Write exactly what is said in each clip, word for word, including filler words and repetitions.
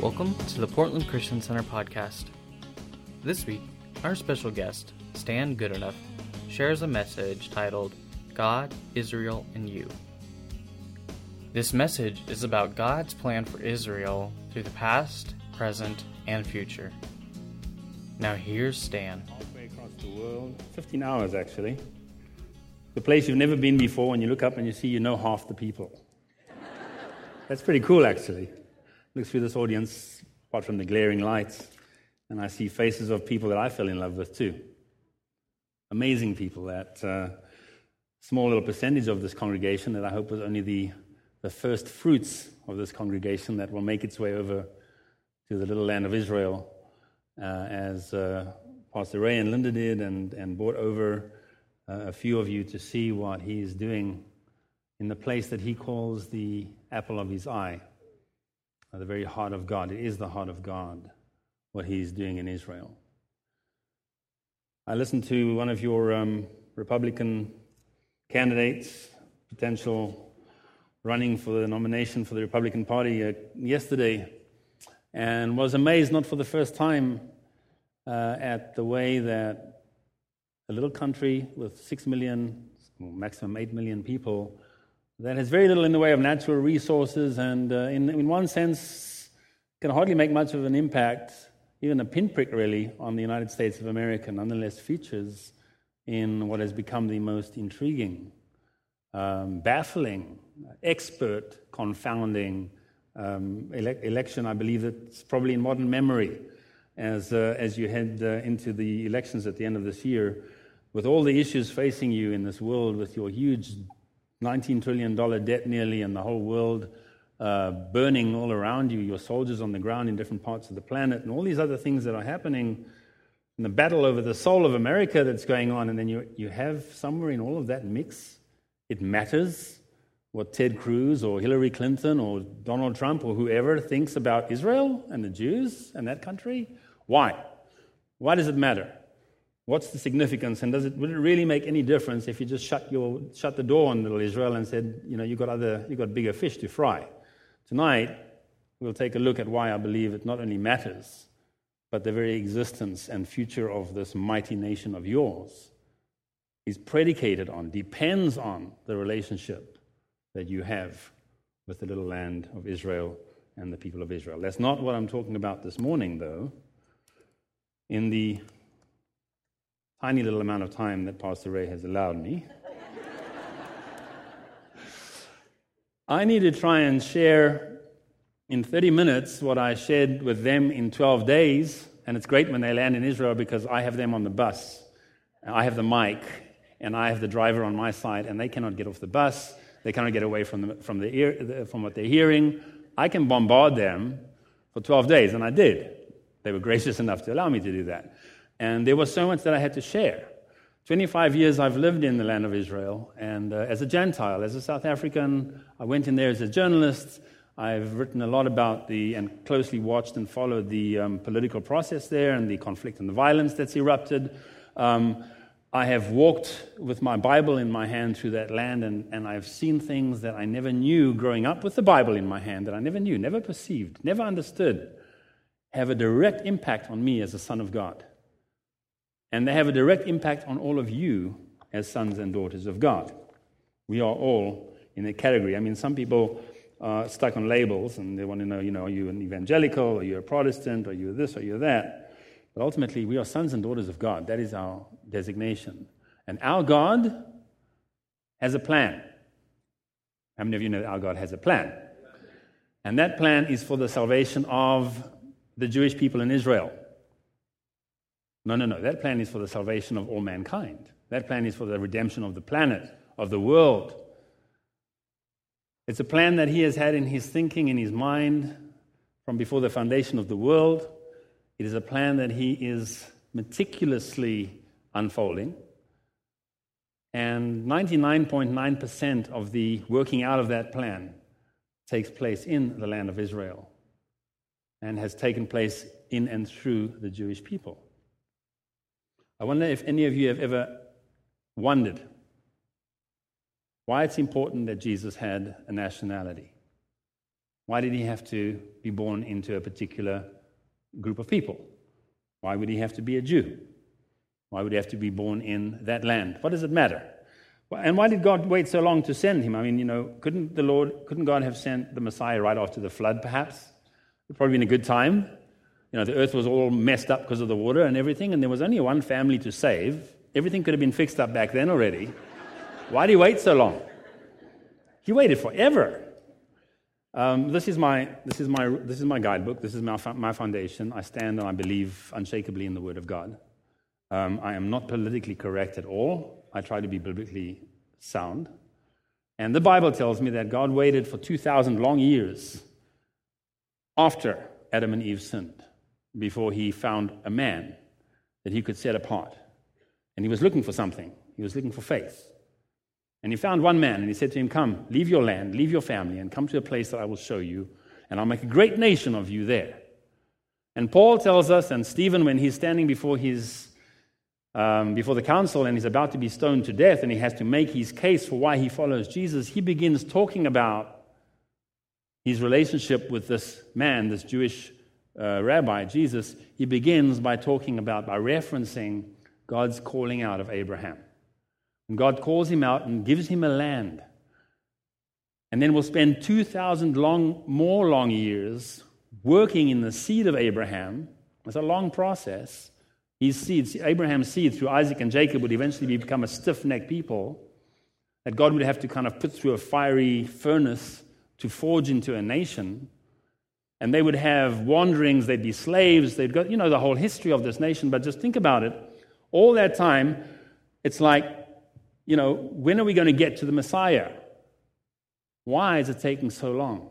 Welcome to the Portland Christian Center podcast. This week, our special guest, Stan Goodenough, shares a message titled, God, Israel, and You. This message is about God's plan for Israel through the past, present, and future. Now here's Stan. Halfway across the world, fifteen hours actually. The place you've never been before, and you look up and you see you know half the people. That's pretty cool actually. Look through this audience, apart from the glaring lights, and I see faces of people that I fell in love with too. Amazing people, that uh, small little percentage of this congregation that I hope was only the, the first fruits of this congregation that will make its way over to the little land of Israel, uh, as uh, Pastor Ray and Linda did, and, and brought over uh, a few of you to see what he is doing in the place that he calls the apple of his eye. The very heart of God. It is the heart of God, what he's doing in Israel. I listened to one of your um, Republican candidates, potential running for the nomination for the Republican Party uh, yesterday, and was amazed, not for the first time, uh, at the way that a little country with six million, well, maximum eight million people, that has very little in the way of natural resources, and uh, in, in one sense can hardly make much of an impact, even a pinprick really, on the United States of America, nonetheless features in what has become the most intriguing, um, baffling, expert, confounding um, ele- election, I believe that's probably in modern memory, as, uh, as you head uh, into the elections at the end of this year, with all the issues facing you in this world, with your huge nineteen trillion dollars debt nearly, and the whole world uh, burning all around you, your soldiers on the ground in different parts of the planet, and all these other things that are happening, and the battle over the soul of America that's going on, and then you, you have somewhere in all of that mix, it matters what Ted Cruz or Hillary Clinton or Donald Trump or whoever thinks about Israel and the Jews and that country. Why? Why does it matter? What's the significance, and does it would it really make any difference if you just shut your shut the door on little Israel and said, you know, you got other you got bigger fish to fry? Tonight, we'll take a look at why I believe it not only matters, but the very existence and future of this mighty nation of yours is predicated on, depends on the relationship that you have with the little land of Israel and the people of Israel. That's not what I'm talking about this morning, though. In the tiny little amount of time that Pastor Ray has allowed me, I need to try and share in thirty minutes what I shared with them in twelve days, and it's great when they land in Israel because I have them on the bus, I have the mic, and I have the driver on my side, and they cannot get off the bus, they cannot get away from the, from the ear, from what they're hearing. I can bombard them for twelve days, and I did. They were gracious enough to allow me to do that. And there was so much that I had to share. twenty-five years I've lived in the land of Israel, and uh, as a Gentile, as a South African, I went in there as a journalist. I've written a lot about the, and closely watched and followed the um, political process there and the conflict and the violence that's erupted. Um, I have walked with my Bible in my hand through that land, and, and I've seen things that I never knew growing up with the Bible in my hand, that I never knew, never perceived, never understood, have a direct impact on me as a son of God. And they have a direct impact on all of you as sons and daughters of God. We are all in a category. I mean, some people are stuck on labels, and they want to know, you know, are you an evangelical, are you a Protestant, are you this, are you that? But ultimately, we are sons and daughters of God. That is our designation. And our God has a plan. How many of you know that our God has a plan? And that plan is for the salvation of the Jewish people in Israel. No, no, no. That plan is for the salvation of all mankind. That plan is for the redemption of the planet, of the world. It's a plan that he has had in his thinking, in his mind, from before the foundation of the world. It is a plan that he is meticulously unfolding. And ninety-nine point nine percent of the working out of that plan takes place in the land of Israel and has taken place in and through the Jewish people. I wonder if any of you have ever wondered why it's important that Jesus had a nationality. Why did he have to be born into a particular group of people? Why would he have to be a Jew? Why would he have to be born in that land? What does it matter? And why did God wait so long to send him? I mean, you know, couldn't the Lord, couldn't God have sent the Messiah right after the flood, perhaps? It would probably been a good time. You know, the earth was all messed up because of the water and everything, and there was only one family to save. Everything could have been fixed up back then already. Why did he wait so long? He waited forever. Um, this is my this is my this is my guidebook. This is my my foundation. I stand and I believe unshakably in the Word of God. Um, I am not politically correct at all. I try to be biblically sound. And the Bible tells me that God waited for two thousand long years after Adam and Eve sinned before he found a man that he could set apart. And he was looking for something. He was looking for faith. And he found one man and he said to him, "Come, leave your land, leave your family, and come to a place that I will show you, and I'll make a great nation of you there." And Paul tells us, and Stephen, when he's standing before his Um, before the council and he's about to be stoned to death and he has to make his case for why he follows Jesus, he begins talking about his relationship with this man, this Jewish uh, rabbi, Jesus. He begins by talking about, by referencing God's calling out of Abraham. And God calls him out and gives him a land. And then we'll spend two thousand long, more long years working in the seed of Abraham. It's a long process. His seed, Abraham's seed through Isaac and Jacob would eventually become a stiff-necked people that God would have to kind of put through a fiery furnace to forge into a nation. And they would have wanderings, they'd be slaves, they'd go, you know, the whole history of this nation. But just think about it. All that time, it's like, you know, when are we going to get to the Messiah? Why is it taking so long?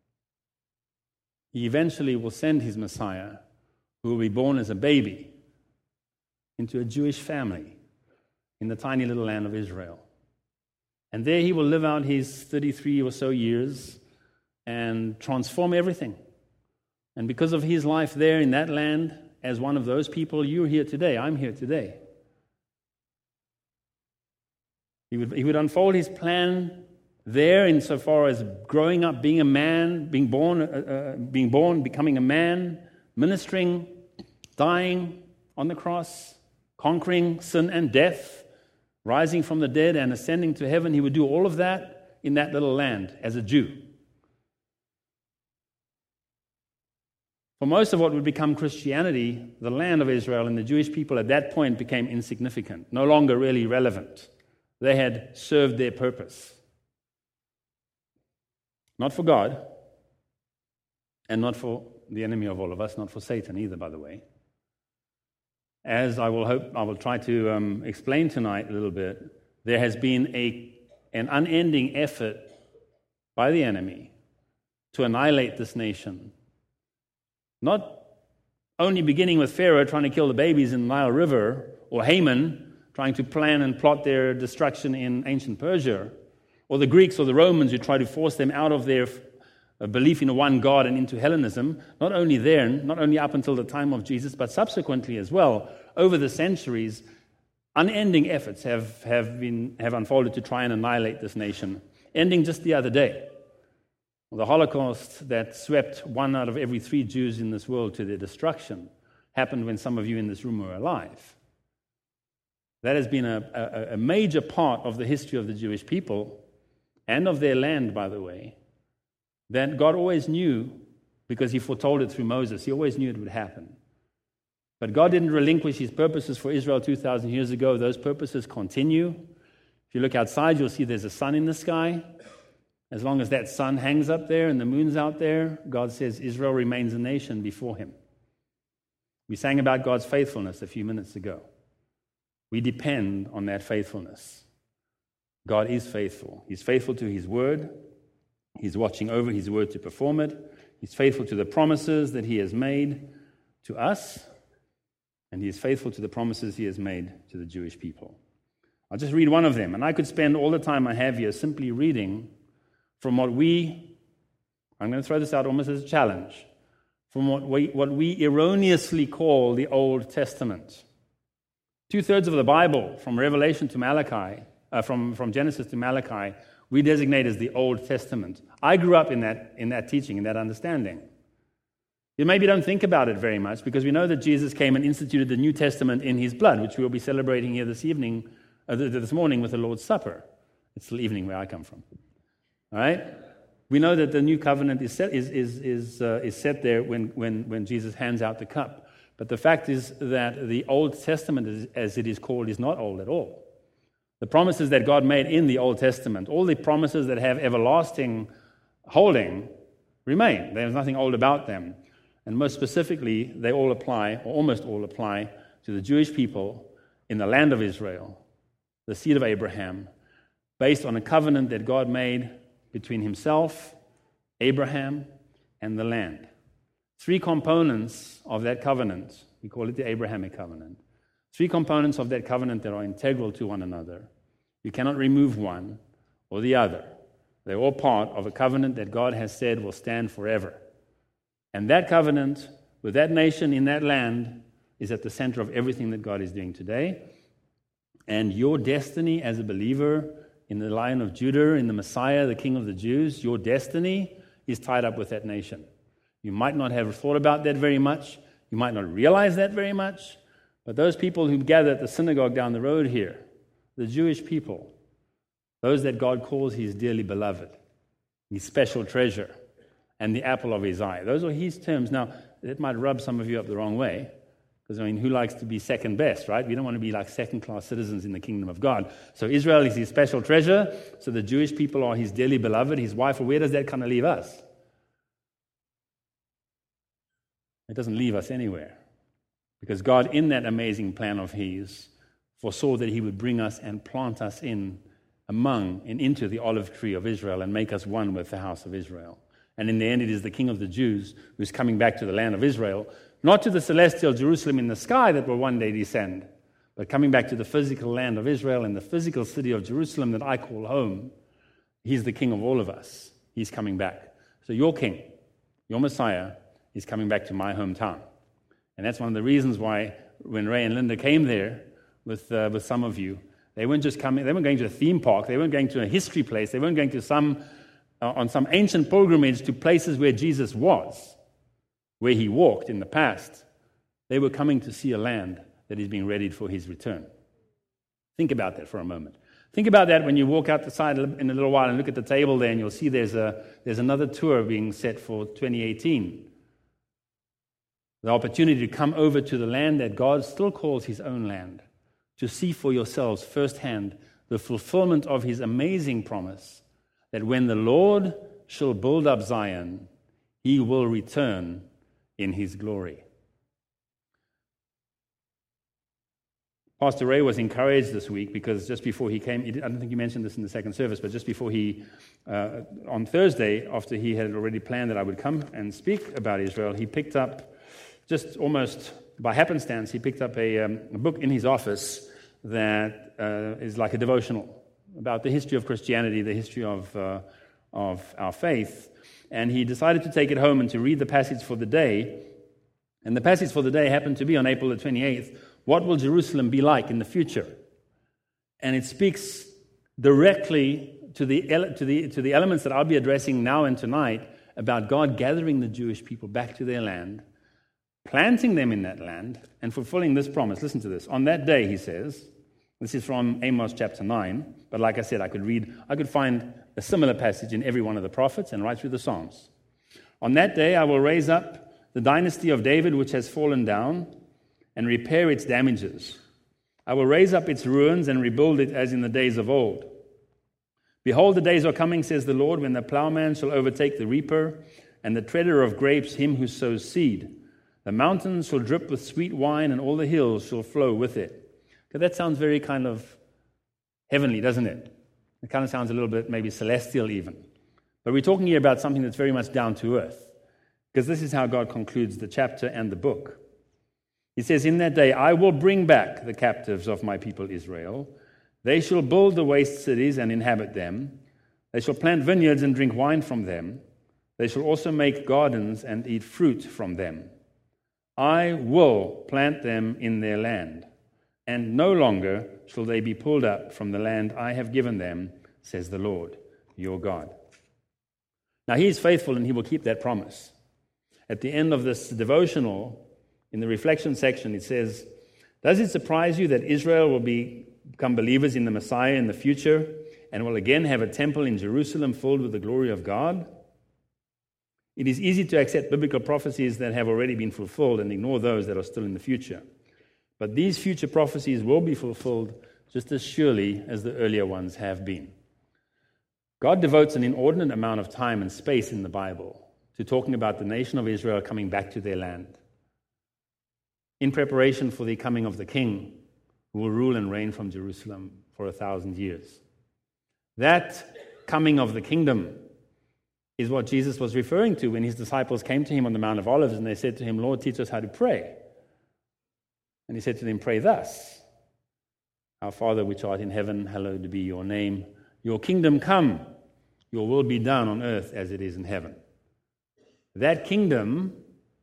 He eventually will send his Messiah, who will be born as a baby, into a Jewish family in the tiny little land of Israel. And there he will live out his thirty-three or so years and transform everything. And because of his life there in that land, as one of those people, you're here today, I'm here today. He would, he would unfold his plan there insofar as growing up, being a man, being born, uh, uh, being born, becoming a man, ministering, dying on the cross, conquering sin and death, rising from the dead and ascending to heaven. He would do all of that in that little land as a Jew. For most of what would become Christianity, the land of Israel and the Jewish people at that point became insignificant, no longer really relevant. They had served their purpose. Not for God, and not for the enemy of all of us, not for Satan either, by the way. As I will hope, I will try to um, explain tonight a little bit, there has been a an unending effort by the enemy to annihilate this nation. Not only beginning with Pharaoh trying to kill the babies in the Nile River, or Haman trying to plan and plot their destruction in ancient Persia, or the Greeks or the Romans who try to force them out of their belief in a one God and into Hellenism. Not only there, not only up until the time of Jesus, but subsequently as well, over the centuries, unending efforts have, have, been, have unfolded to try and annihilate this nation, ending just the other day. The Holocaust that swept one out of every three Jews in this world to their destruction happened when some of you in this room were alive. That has been a, a, a major part of the history of the Jewish people and of their land, by the way, that God always knew, because he foretold it through Moses. He always knew it would happen. But God didn't relinquish his purposes for Israel two thousand years ago. Those purposes continue. If you look outside, you'll see there's a sun in the sky. As long as that sun hangs up there and the moon's out there, God says Israel remains a nation before him. We sang about God's faithfulness a few minutes ago. We depend on that faithfulness. God is faithful. He's faithful to his word. He's watching over his word to perform it. He's faithful to the promises that he has made to us, and he is faithful to the promises he has made to the Jewish people. I'll just read one of them, and I could spend all the time I have here simply reading from what we, I'm going to throw this out almost as a challenge, from what we, what we erroneously call the Old Testament. Two-thirds of the Bible, from Revelation to Malachi, uh, from, from Genesis to Malachi, we designate as the Old Testament. I grew up in that, in that teaching, in that understanding. You maybe don't think about it very much because we know that Jesus came and instituted the New Testament in his blood, which we will be celebrating here this evening, uh, this morning with the Lord's Supper. It's the evening where I come from. All right? We know that the new covenant is set, is, is, is, uh, is set there when, when, when Jesus hands out the cup. But the fact is that the Old Testament, as it is called, is not old at all. The promises that God made in the Old Testament, all the promises that have everlasting holding, remain. There's nothing old about them. And most specifically, they all apply, or almost all apply, to the Jewish people in the land of Israel, the seed of Abraham, based on a covenant that God made between himself, Abraham, and the land. Three components of that covenant, we call it the Abrahamic covenant. Three components of that covenant that are integral to one another. You cannot remove one or the other. They're all part of a covenant that God has said will stand forever. And that covenant with that nation in that land is at the center of everything that God is doing today. And your destiny as a believer in the Lion of Judah, in the Messiah, the King of the Jews, your destiny is tied up with that nation. You might not have thought about that very much. You might not realize that very much. But those people who gather at the synagogue down the road here, the Jewish people, those that God calls his dearly beloved, his special treasure, and the apple of his eye. Those are his terms. Now, that might rub some of you up the wrong way, because, I mean, who likes to be second best, right? We don't want to be like second-class citizens in the kingdom of God. So Israel is his special treasure, so the Jewish people are his dearly beloved, his wife. Well, where does that kind of leave us? It doesn't leave us anywhere, because God, in that amazing plan of his, foresaw that he would bring us and plant us in, among, and into the olive tree of Israel and make us one with the house of Israel. And in the end, it is the King of the Jews who's coming back to the land of Israel, not to the celestial Jerusalem in the sky that will one day descend, but coming back to the physical land of Israel and the physical city of Jerusalem that I call home. He's the King of all of us. He's coming back. So your King, your Messiah, is coming back to my hometown. And that's one of the reasons why when Ray and Linda came there with, uh, with some of you, they weren't just coming, they weren't going to a theme park, they weren't going to a history place, they weren't going to some Uh, on some ancient pilgrimage to places where Jesus was, where he walked in the past. They were coming to see a land that is being readied for his return. Think about that for a moment. Think about that when you walk out the side in a little while and look at the table there, and you'll see there's a there's another tour being set for twenty eighteen. The opportunity to come over to the land that God still calls his own land, to see for yourselves firsthand the fulfillment of his amazing promise that when the Lord shall build up Zion, he will return in his glory. Pastor Ray was encouraged this week because just before he came, I don't think you mentioned this in the second service, but just before he, uh, on Thursday, after he had already planned that I would come and speak about Israel, he picked up, just almost by happenstance, he picked up a, um, a book in his office that uh, is like a devotional about the history of Christianity, the history of uh, of our faith, and he decided to take it home and to read the passage for the day. And the passage for the day happened to be on April the twenty-eighth. What will Jerusalem be like in the future? And it speaks directly to the to the to the elements that I'll be addressing now and tonight about God gathering the Jewish people back to their land, planting them in that land, and fulfilling this promise. Listen to this. On that day, he says. This is from Amos chapter nine, but like I said, I could read, I could find a similar passage in every one of the prophets and right through the Psalms. On that day, I will raise up the dynasty of David, which has fallen down, and repair its damages. I will raise up its ruins and rebuild it as in the days of old. Behold, the days are coming, says the Lord, when the plowman shall overtake the reaper, and the treader of grapes him who sows seed. The mountains shall drip with sweet wine, and all the hills shall flow with it. Because that sounds very kind of heavenly, doesn't it? It kind of sounds a little bit maybe celestial even. But we're talking here about something that's very much down to earth. Because this is how God concludes the chapter and the book. He says, in that day, I will bring back the captives of my people Israel. They shall build the waste cities and inhabit them. They shall plant vineyards and drink wine from them. They shall also make gardens and eat fruit from them. I will plant them in their land, and no longer shall they be pulled up from the land I have given them, says the Lord. your God. Now, he is faithful and he will keep that promise. At the end of this devotional, in the reflection section, it says, "Does it surprise you that Israel will be, become believers in the Messiah in the future and will again have a temple in Jerusalem filled with the glory of God? It is easy to accept biblical prophecies that have already been fulfilled and ignore those that are still in the future. But these future prophecies will be fulfilled just as surely as the earlier ones have been." God devotes an inordinate amount of time and space in the Bible to talking about the nation of Israel coming back to their land, in preparation for the coming of the King who will rule and reign from Jerusalem for a thousand years. That coming of the kingdom is what Jesus was referring to when his disciples came to him on the Mount of Olives and they said to him, "Lord, teach us how to pray." And he said to them, "Pray thus, Our Father which art in heaven, hallowed be your name. Your kingdom come, your will be done on earth as it is in heaven." That kingdom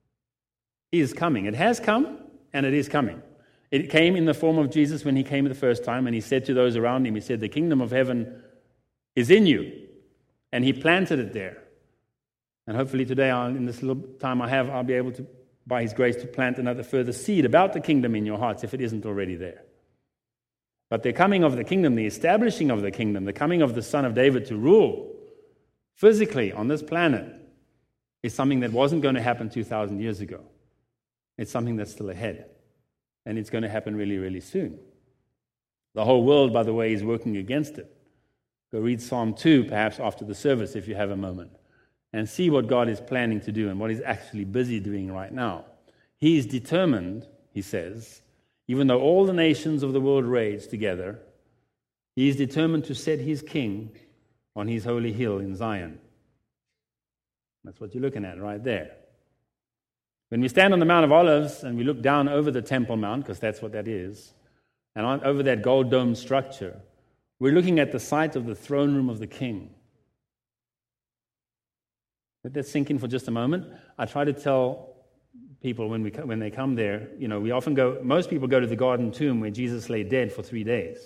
is coming. It has come and it is coming. It came in the form of Jesus when he came the first time, and he said to those around him, he said, "The kingdom of heaven is in you." And he planted it there. And hopefully today, I'll, in this little time I have, I'll be able to, by his grace, to plant another further seed about the kingdom in your hearts if it isn't already there. But the coming of the kingdom, the establishing of the kingdom, the coming of the Son of David to rule physically on this planet is something that wasn't going to happen two thousand years ago. It's something that's still ahead. And it's going to happen really, really soon. The whole world, by the way, is working against it. Go read Psalm two, perhaps after the service, if you have a moment, and see what God is planning to do and what he's actually busy doing right now. He is determined, he says, even though all the nations of the world rage together, he is determined to set his king on his holy hill in Zion. That's what you're looking at right there. When we stand on the Mount of Olives and we look down over the Temple Mount, because that's what that is, and on, over that gold dome structure, we're looking at the site of the throne room of the king. Let that sink in for just a moment. I try to tell people when we when they come there, you know, we often go, most people go to the garden tomb where Jesus lay dead for three days.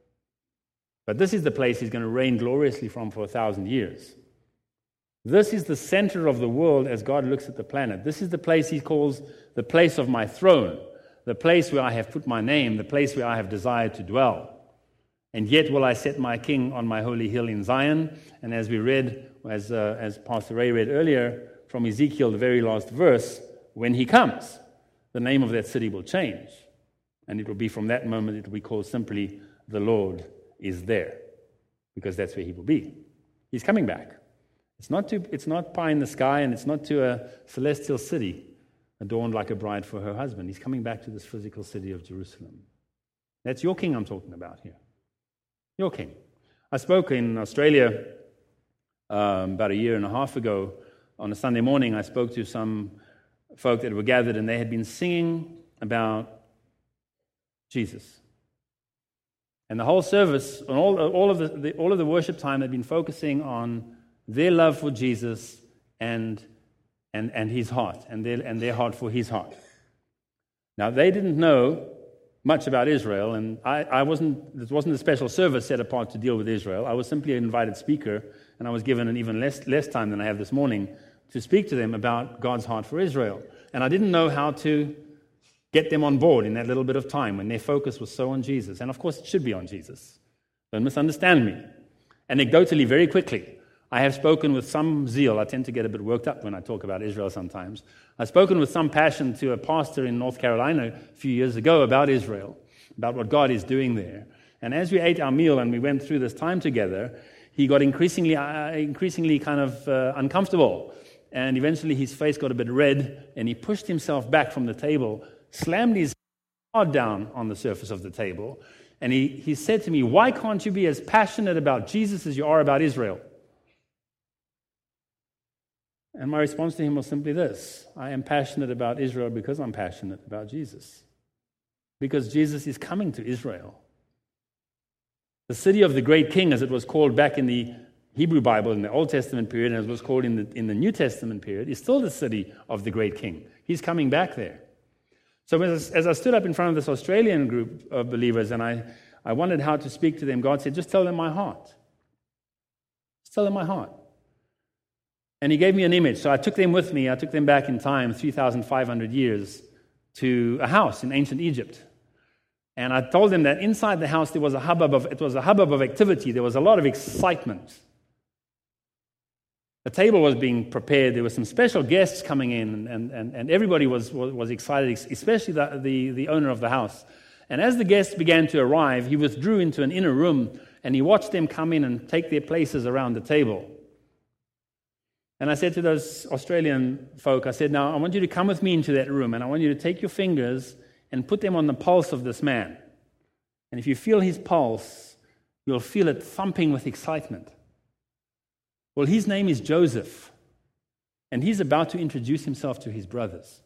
But this is the place he's going to reign gloriously from for a thousand years. This is the center of the world as God looks at the planet. This is the place he calls the place of my throne, the place where I have put my name, the place where I have desired to dwell. And yet will I set my king on my holy hill in Zion. And as we read, as, uh, as Pastor Ray read earlier from Ezekiel, the very last verse, when he comes, the name of that city will change. And it will be from that moment, it will be called simply, "The Lord is there," because that's where he will be. He's coming back. It's not to, it's not pie in the sky, and it's not to a celestial city adorned like a bride for her husband. He's coming back to this physical city of Jerusalem. That's your king I'm talking about here. Your king. I spoke in Australia um, about a year and a half ago. On a Sunday morning, I spoke to some folk that were gathered, and they had been singing about Jesus. And the whole service, and all, all of the, the all of the worship time, had been focusing on their love for Jesus and and and his heart, and their and their heart for his heart. Now, they didn't know much about Israel, and I, I wasn't. This wasn't a special service set apart to deal with Israel. I was simply an invited speaker, and I was given an even less less time than I have this morning to speak to them about God's heart for Israel. And I didn't know how to get them on board in that little bit of time when their focus was so on Jesus. And of course, it should be on Jesus. Don't misunderstand me. Anecdotally, very quickly, I have spoken with some zeal. I tend to get a bit worked up when I talk about Israel sometimes. I've spoken with some passion to a pastor in North Carolina a few years ago about Israel, about what God is doing there. And as we ate our meal and we went through this time together, he got increasingly, uh, increasingly kind of uh, uncomfortable. And eventually his face got a bit red, and he pushed himself back from the table, slammed his head down on the surface of the table, and he, he said to me, "Why can't you be as passionate about Jesus as you are about Israel?" And my response to him was simply this: I am passionate about Israel because I'm passionate about Jesus. Because Jesus is coming to Israel. The city of the great king, as it was called back in the Hebrew Bible in the Old Testament period, and as it was called in the, in the New Testament period, is still the city of the great king. He's coming back there. So as, as I stood up in front of this Australian group of believers, and I, I wondered how to speak to them, God said, "Just tell them my heart. Still in my heart. And he gave me an image. So I took them with me. I took them back in time, three thousand five hundred years, to a house in ancient Egypt. And I told them that inside the house there was a hubbub of, it was a hubbub of activity. There was a lot of excitement. The table was being prepared. There were some special guests coming in, and, and, and everybody was, was, was excited, especially the, the, the owner of the house. And as the guests began to arrive, he withdrew into an inner room, and he watched them come in and take their places around the table. And I said to those Australian folk, I said, now I want you to come with me into that room, and I want you to take your fingers and put them on the pulse of this man. And if you feel his pulse, you'll feel it thumping with excitement. Well, his name is Joseph, and he's about to introduce himself to his brothers.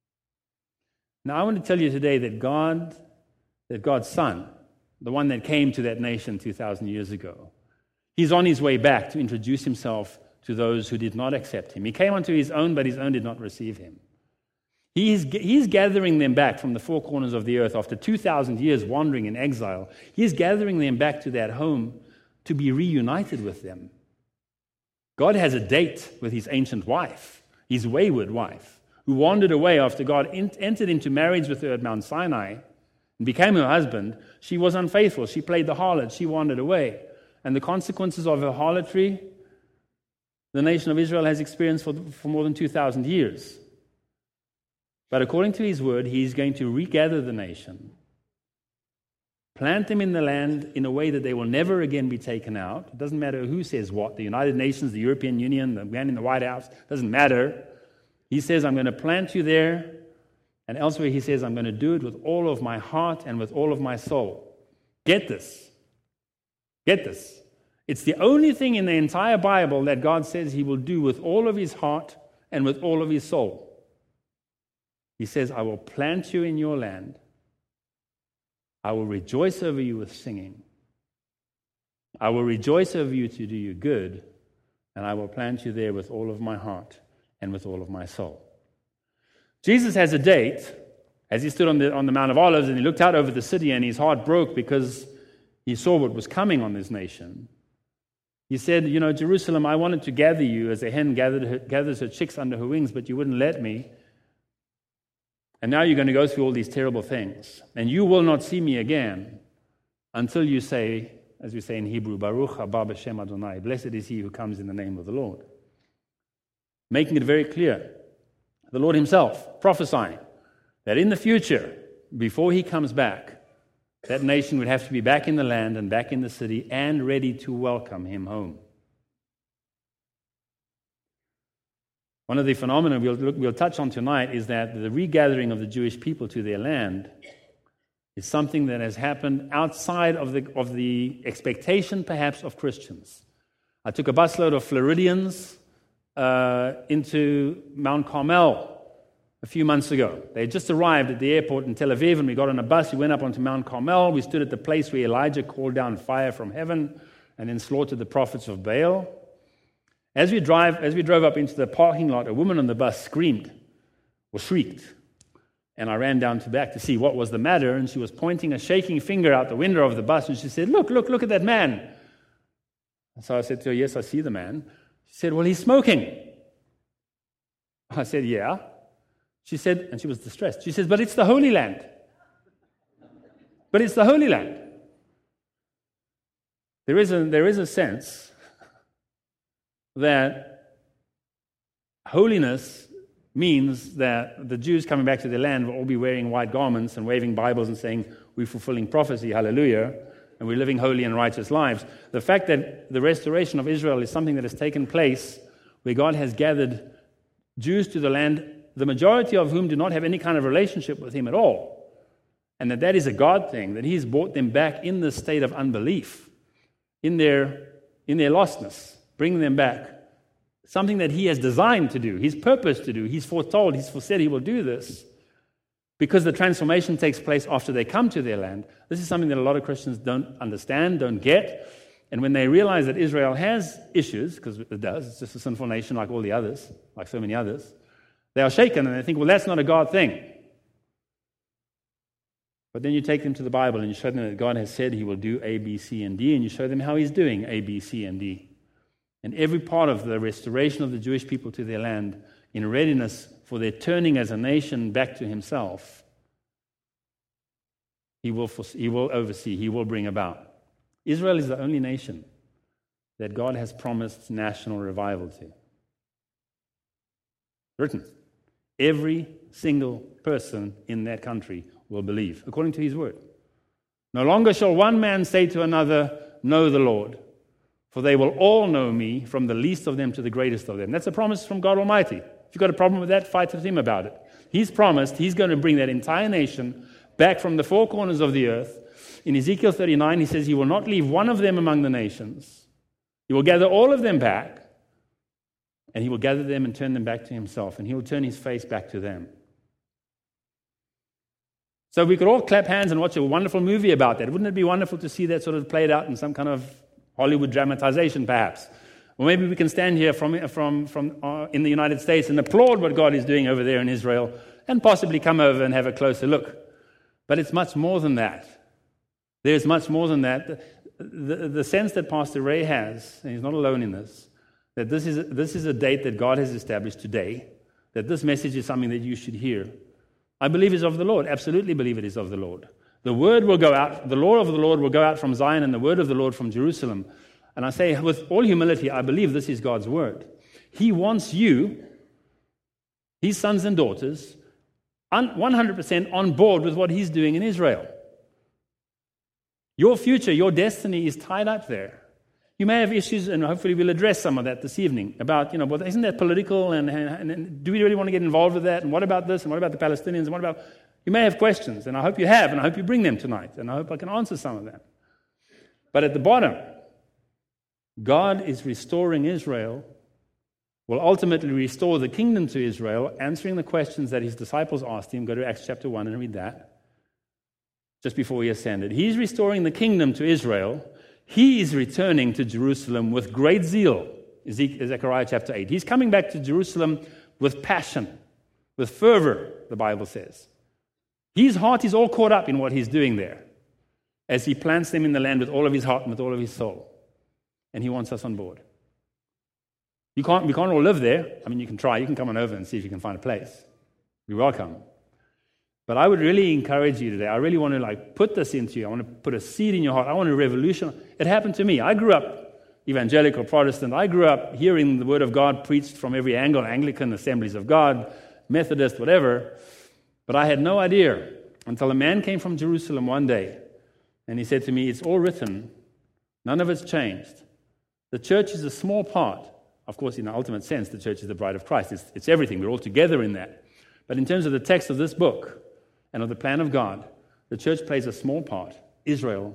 Now, I want to tell you today that God, that God's Son, the one that came to that nation two thousand years ago, he's on his way back to introduce himself to those who did not accept him. He came unto his own, but his own did not receive him. He is, he's gathering them back from the four corners of the earth after two thousand years wandering in exile. He's gathering them back to that home to be reunited with them. God has a date with his ancient wife, his wayward wife, who wandered away after God entered into marriage with her at Mount Sinai and became her husband. She was unfaithful. She played the harlot. She wandered away. And the consequences of her harlotry, the nation of Israel has experienced for, for more than two thousand years. But according to his word, he's going to regather the nation, plant them in the land in a way that they will never again be taken out. It doesn't matter who says what, the United Nations, the European Union, the man in the White House, doesn't matter. He says, I'm going to plant you there. And elsewhere he says, I'm going to do it with all of my heart and with all of my soul. Get this. Get this. It's the only thing in the entire Bible that God says he will do with all of his heart and with all of his soul. He says, I will plant you in your land. I will rejoice over you with singing. I will rejoice over you to do you good, and I will plant you there with all of my heart and with all of my soul. Jesus has a date as he stood on the, on the Mount of Olives and he looked out over the city and his heart broke because he saw what was coming on this nation. He said, you know, Jerusalem, I wanted to gather you as a hen gathered her, gathers her chicks under her wings, but you wouldn't let me. And now you're going to go through all these terrible things. And you will not see me again until you say, as we say in Hebrew, Baruch haba b'shem Adonai, blessed is he who comes in the name of the Lord. Making it very clear, the Lord himself prophesying that in the future, before he comes back, that nation would have to be back in the land and back in the city and ready to welcome him home. One of the phenomena we'll, look, we'll touch on tonight is that the regathering of the Jewish people to their land is something that has happened outside of the, of the expectation, perhaps, of Christians. I took a busload of Floridians uh, into Mount Carmel a few months ago. They had just arrived at the airport in Tel Aviv, and we got on a bus. We went up onto Mount Carmel. We stood at the place where Elijah called down fire from heaven and then slaughtered the prophets of Baal. As we drive, as we drove up into the parking lot, a woman on the bus screamed or shrieked. And I ran down to back to see what was the matter, and she was pointing a shaking finger out the window of the bus, and she said, look, look, look at that man. And so I said to her, yes, I see the man. She said, well, he's smoking. I said, yeah. She said, and she was distressed. She says, but it's the Holy Land. But it's the Holy Land. There is a, there is a sense that holiness means that the Jews coming back to their land will all be wearing white garments and waving Bibles and saying, we're fulfilling prophecy, hallelujah, and we're living holy and righteous lives. The fact that the restoration of Israel is something that has taken place where God has gathered Jews to the land, the majority of whom do not have any kind of relationship with him at all, and that that is a God thing, that he's brought them back in the state of unbelief, in their, in their lostness, bring them back. Something that he has designed to do, his purpose to do. He's foretold, he's foresaid he will do this. Because the transformation takes place after they come to their land. This is something that a lot of Christians don't understand, don't get. And when they realize that Israel has issues, because it does, it's just a sinful nation like all the others, like so many others, they are shaken and they think, well, that's not a God thing. But then you take them to the Bible and you show them that God has said he will do A, B, C, and D, and you show them how he's doing A, B, C, and D. and every part of the restoration of the Jewish people to their land in readiness for their turning as a nation back to himself, he will, he will oversee, he will bring about. Israel is the only nation that God has promised national revival to. Written. Every single person in that country will believe, according to his word. No longer shall one man say to another, know the Lord, for they will all know me, from the least of them to the greatest of them. That's a promise from God Almighty. If you've got a problem with that, fight with him about it. He's promised he's going to bring that entire nation back from the four corners of the earth. In Ezekiel thirty-nine, he says he will not leave one of them among the nations. He will gather all of them back, and he will gather them and turn them back to himself, and he will turn his face back to them. So we could all clap hands and watch a wonderful movie about that. Wouldn't it be wonderful to see that sort of played out in some kind of Hollywood dramatization, perhaps? Or maybe we can stand here from, from, from uh, in the United States and applaud what God is doing over there in Israel, and possibly come over and have a closer look. But it's much more than that. There's much more than that. The, the, the sense that Pastor Ray has, and he's not alone in this, that this is, this is a date that God has established today, that this message is something that you should hear, I believe is of the Lord. Absolutely believe it is of the Lord. The word will go out, the law of the Lord will go out from Zion, and the word of the Lord from Jerusalem. And I say with all humility, I believe this is God's word. He wants you, his sons and daughters, one hundred percent on board with what he's doing in Israel. Your future, your destiny is tied up there. You may have issues, and hopefully we'll address some of that this evening, about, you know, well, isn't that political, and, and, and do we really want to get involved with that, and what about this, and what about the Palestinians, and what about... You may have questions, and I hope you have, and I hope you bring them tonight, and I hope I can answer some of them. But at the bottom, God is restoring Israel, will ultimately restore the kingdom to Israel, answering the questions that his disciples asked him. Go to Acts chapter one and read that, just before he ascended. He's restoring the kingdom to Israel. He is returning to Jerusalem with great zeal, Zechariah chapter eight. He's coming back to Jerusalem with passion, with fervor, the Bible says. His heart is all caught up in what he's doing there, as he plants them in the land with all of his heart and with all of his soul. And he wants us on board. You can't, we can't all live there. I mean, you can try. You can come on over and see if you can find a place. You're welcome. But I would really encourage you today. I really want to like put this into you. I want to put a seed in your heart. I want to revolution. It happened to me. I grew up evangelical Protestant. I grew up hearing the Word of God preached from every angle, Anglican, Assemblies of God, Methodist, whatever. But I had no idea until a man came from Jerusalem one day, and he said to me, it's all written. None of it's changed. The church is a small part. Of course, in the ultimate sense, the church is the bride of Christ. It's, it's everything. We're all together in that. But in terms of the text of this book and of the plan of God, the church plays a small part. Israel,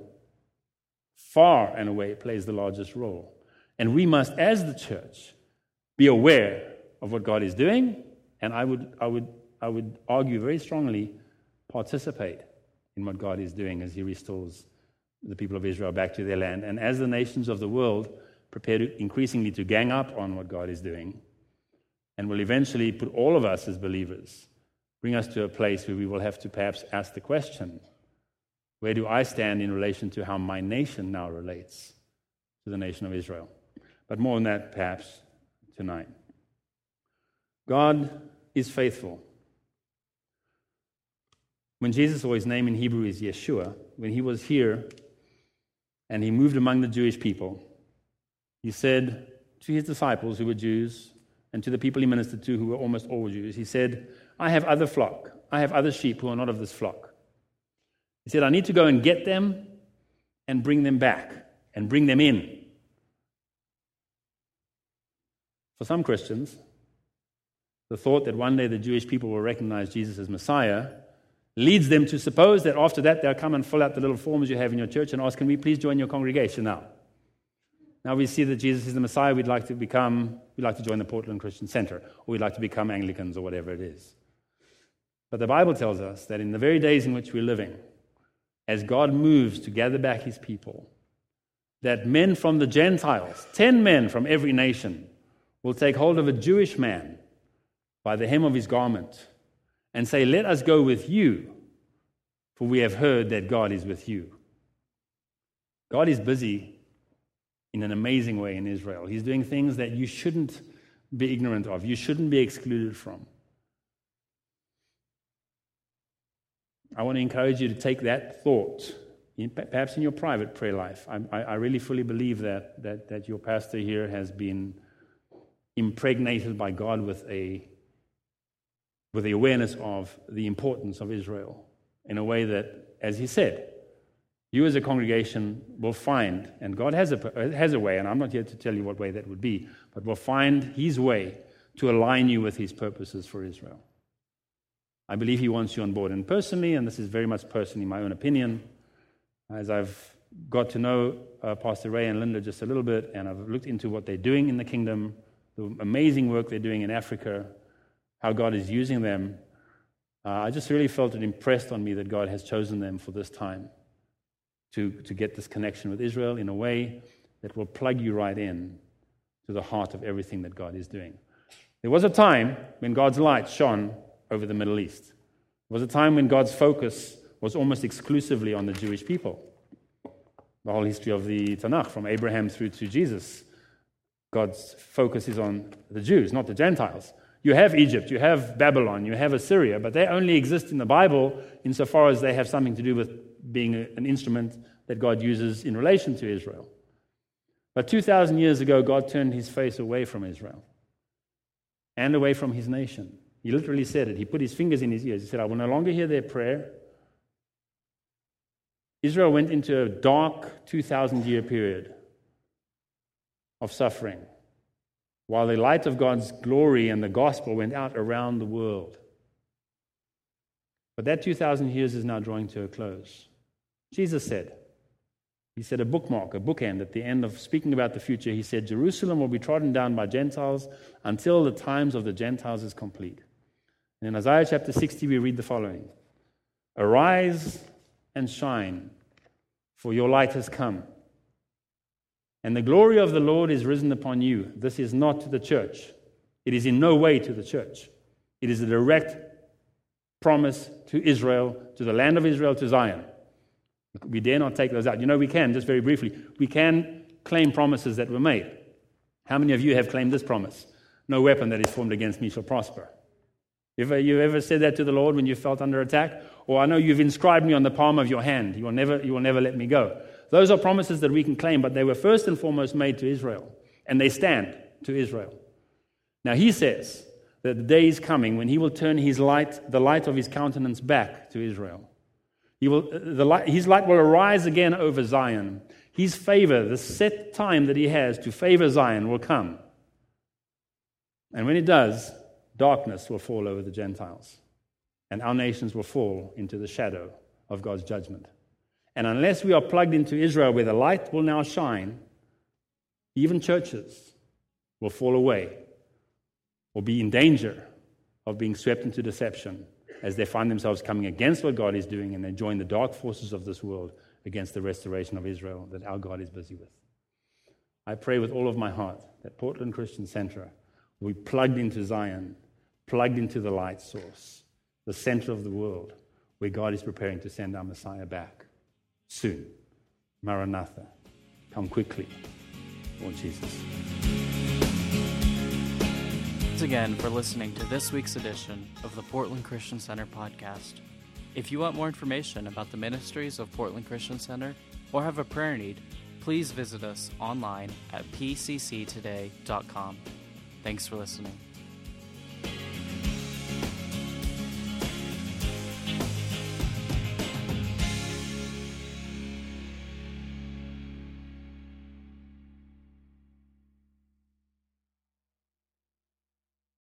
far and away, plays the largest role. And we must, as the church, be aware of what God is doing, and I would, I would, I would argue very strongly, participate in what God is doing as he restores the people of Israel back to their land. And as the nations of the world prepare to, increasingly to gang up on what God is doing, and will eventually put all of us as believers, bring us to a place where we will have to perhaps ask the question, where do I stand in relation to how my nation now relates to the nation of Israel? But more on that perhaps tonight. God is faithful. When Jesus, or his name in Hebrew is Yeshua, when he was here and he moved among the Jewish people, he said to his disciples who were Jews, and to the people he ministered to who were almost all Jews, he said, I have other flock. I have other sheep who are not of this flock. He said, I need to go and get them and bring them back and bring them in. For some Christians, the thought that one day the Jewish people will recognize Jesus as Messiah leads them to suppose that after that they'll come and fill out the little forms you have in your church and ask, can we please join your congregation now? Now we see that Jesus is the Messiah, we'd like to become, we'd like to join the Portland Christian Center, or we'd like to become Anglicans or whatever it is. But the Bible tells us that in the very days in which we're living, as God moves to gather back his people, that men from the Gentiles, ten men from every nation, will take hold of a Jewish man by the hem of his garment and say, let us go with you, for we have heard that God is with you. God is busy in an amazing way in Israel. He's doing things that you shouldn't be ignorant of, you shouldn't be excluded from. I want to encourage you to take that thought, in, perhaps in your private prayer life. I, I, I really fully believe that, that that your pastor here has been impregnated by God with a with the awareness of the importance of Israel in a way that, as he said, you as a congregation will find, and God has a has a way, and I'm not here to tell you what way that would be, but will find his way to align you with his purposes for Israel. I believe he wants you on board. And personally, and this is very much personally my own opinion, as I've got to know uh, Pastor Ray and Linda just a little bit, and I've looked into what they're doing in the kingdom, the amazing work they're doing in Africa, how God is using them, uh, I just really felt it impressed on me that God has chosen them for this time to, to get this connection with Israel in a way that will plug you right in to the heart of everything that God is doing. There was a time when God's light shone over the Middle East. There was a time when God's focus was almost exclusively on the Jewish people. The whole history of the Tanakh, from Abraham through to Jesus, God's focus is on the Jews, not the Gentiles. You have Egypt, you have Babylon, you have Assyria, but they only exist in the Bible insofar as they have something to do with being a, an instrument that God uses in relation to Israel. But two thousand years ago, God turned his face away from Israel and away from his nation. He literally said it. He put his fingers in his ears. He said, I will no longer hear their prayer. Israel went into a dark two thousand year period of suffering, while the light of God's glory and the gospel went out around the world. But that two thousand years is now drawing to a close. Jesus said, he said a bookmark, a bookend at the end of speaking about the future. He said, Jerusalem will be trodden down by Gentiles until the times of the Gentiles is complete. And in Isaiah chapter sixty, we read the following: Arise and shine, for your light has come, and the glory of the Lord is risen upon you. This is not to the church. It is in no way to the church. It is a direct promise to Israel, to the land of Israel, to Zion. We dare not take those out. You know, we can, just very briefly, we can claim promises that were made. How many of you have claimed this promise? No weapon that is formed against me shall prosper. Ever, you ever said that to the Lord when you felt under attack? Or I know you've inscribed me on the palm of your hand. You will never, you will never let me go. Those are promises that we can claim, but they were first and foremost made to Israel. And they stand to Israel. Now he says that the day is coming when he will turn his light, the light of his countenance back to Israel. He will, the light, his light will arise again over Zion. His favor, the set time that he has to favor Zion, will come. And when it does, darkness will fall over the Gentiles, and our nations will fall into the shadow of God's judgment. And unless we are plugged into Israel, where the light will now shine, even churches will fall away or be in danger of being swept into deception as they find themselves coming against what God is doing, and they join the dark forces of this world against the restoration of Israel that our God is busy with. I pray with all of my heart that Portland Christian Center will be plugged into Zion, plugged into the light source, the center of the world, where God is preparing to send our Messiah back soon. Maranatha, come quickly, Lord Jesus. Thanks again for listening to this week's edition of the Portland Christian Center podcast. If you want more information about the ministries of Portland Christian Center or have a prayer need, please visit us online at p c c today dot com. Thanks for listening.